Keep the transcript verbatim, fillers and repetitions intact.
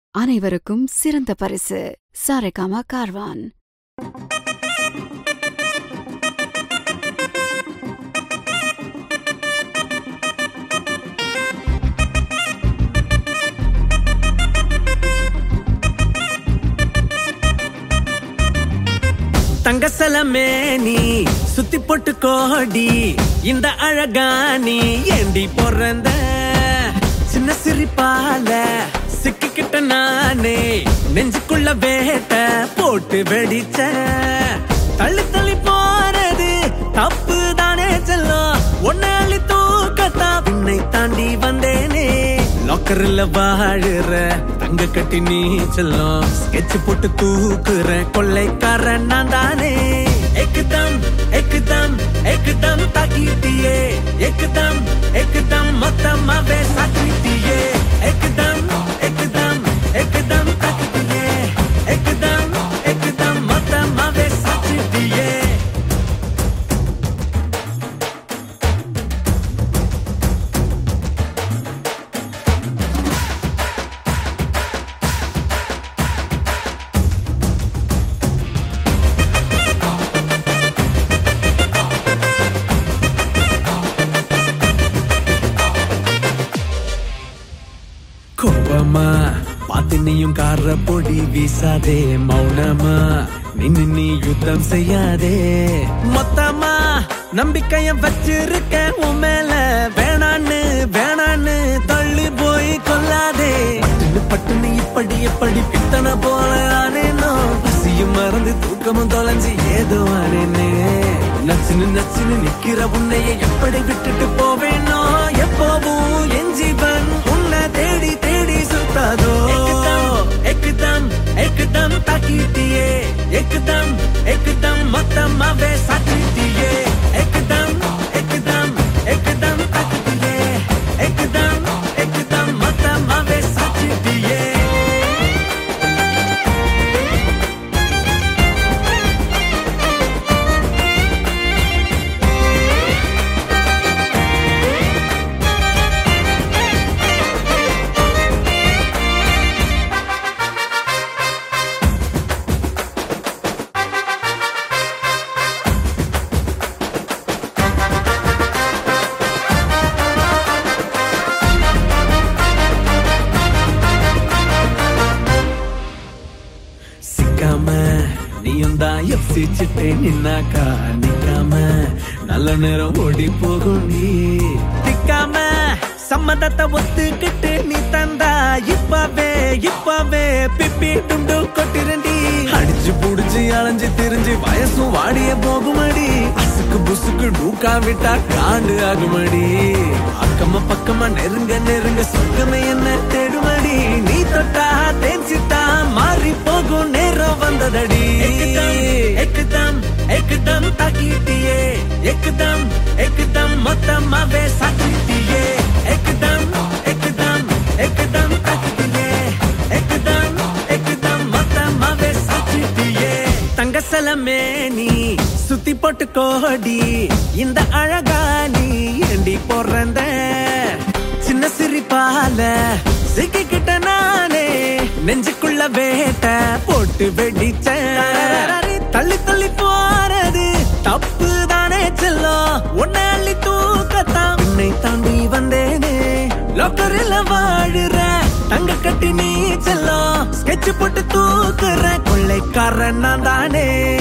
அனைவருக்கும் சிறந்த பரிசு சாரேகாமா கார்வான். தங்கசலமே நீ சுத்தி போட்டு கோடி இந்த அழகானி ஏண்டி பொறந்த சின்ன சிரிப்பால சிக்கிக்கிட்ட நானே நெஞ்சுக்குள்ள வேட்ட போட்டு வெடிச்ச தள்ளி தள்ளி போறது தப்பு தானே செல்லும் ஒன்ன அள்ளி தூக்கத்தா பின்னை தாண்டி வந்தேனே லாக்கர்ல வாழுற தங்க கட்டி நீ செல்லும் ஸ்கெட்ச் போட்டு தூக்குற கொள்ளைக்காரன் நான் தானே एकदम एकदम एकदम ताकीतिए एकदम एकदम मतमावे साकीतिए एकदम एकदम एकदम ताकीतिए एकदम एकदम मतमावे साकीतिए கோபமா பாத்து நீயும் கார பொடி வீசாதே மௌனமா நின்னு நீ யுத்தம் செய்யாதே மொத்தமா நம்பிக்கைய வச்சிருக்க உன் மேல வேணான்னு வேணான்னு தள்ளி போய் கொல்லாதே பட்டுன்னு பட்டுன்னு இப்படி எப்படி பித்தன போல ஆனேனோ பசியும் மறந்து தூக்கமும் தொலைஞ்சு ஏதோ ஆனேனே நச்சுன்னு நச்சுன்னு நிக்கிற உன்னைய எப்படி விட்டுட்டு போவேனோ எப்போவும் என் ஜீவன் உன்னை தேடி தேடி சுத்தாதோ एकदम एकदम ताकीतिए एकदम एकदम मतमावे साकीतिए एकदम एकदम एकदम ताकीतिए एकदम एकदम मतमावे साकीतिए சிச்சிட்டே நின்னாக்கா நிக்காம நல்ல நேரம் ஓடி போகும் நீ திக்காம சம்மதத்தை ஒத்துக்கிட்டு நீ தந்தா இப்பவே இப்பவே பிப்பி டுண்டு கொட்டிரண்டி அடிச்சு புடிச்சு அலைஞ்சு திரிஞ்சு வயசும் வாடிய போகுமடி அசுக்கு புசுக்கு டூக்கா விட்டா காண்டு ஆகுமடி அக்கமா பக்கமா நெருங்க நெருங்க சொர்க்கமே என்ன தேடுமடி நீ தொட்டா தேஞ்சிட்டா மாறி போகும் நேரம் வந்ததடி एकदम एकदम ताकीतिए एकदम एकदम मतमावे साकीतिए एकदम एकदम एकदम ताकीतिए एकदम एकदम मतमावे साकीतिए தங்கசலமே நீ சுத்தி போட்டு கோடி இந்த அழகானி ஏண்டி பொறந்த சின்ன சிரிப்பால சிக்கிக்கிட்ட நானே நெஞ்சுக்குள்ள வேட்ட போட்டு வெடிச்ச தள்ளி தள்ளி போறது தப்பு தானே செல்லும் ஒன்ன அள்ளி தூக்கத்தான் உன்னை தாண்டி வந்தேனே லாக்கரில் வாழுற தங்க கட்டி நீ செல்லும் ஸ்கெட்ச் போட்டு தூக்குற கொள்ளைக்காரன் நான் தானே.